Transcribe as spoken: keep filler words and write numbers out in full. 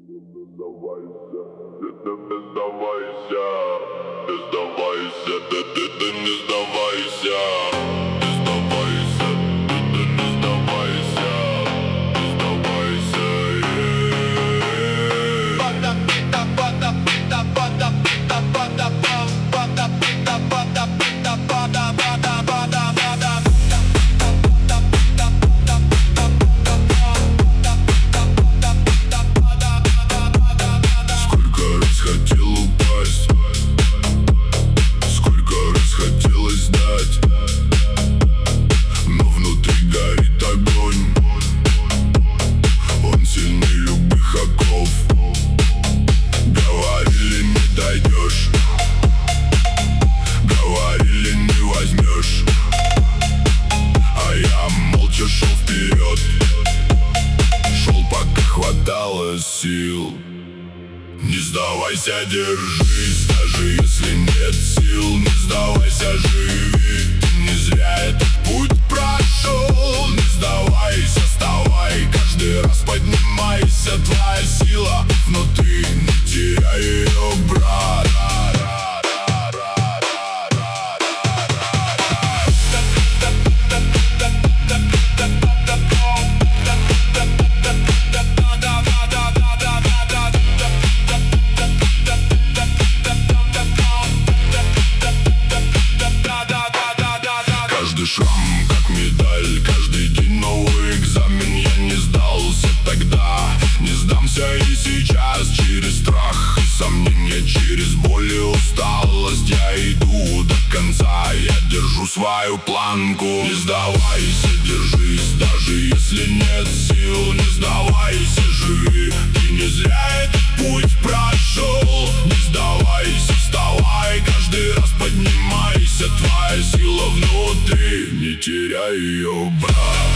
сдавайся, ты не сдавайся, не сдавайся, ты, ты, ты не сдавайся, не сдавайся, ты, ты не сдавайся, не сдавайся, yeah. Бада пита, бада пита, бада пита, бада пам, бада пита, бада пита, бада, бада, бада, бада. Шел вперед, шел пока хватало сил. Не сдавайся, держись, даже если нет сил. Не сдавайся, живи, ты не зря этот путь прошел. Не сдавайся, вставай, каждый раз поднимайся. Твоя сила внутри, не теряй ее, брат. Каждый шрам как медаль, каждый день новый экзамен. Я не сдался тогда, не сдамся и сейчас. Через страх и сомнения, через боль и усталость я иду до конца, я держу свою планку. Не сдавайся, держись, даже если нет сил. Не сдавайся, живи, ты не зря этот путь прошел. Не сдавайся, вставай, каждый раз поднимайся. Твоя сила внутри, не теряй ее, брат.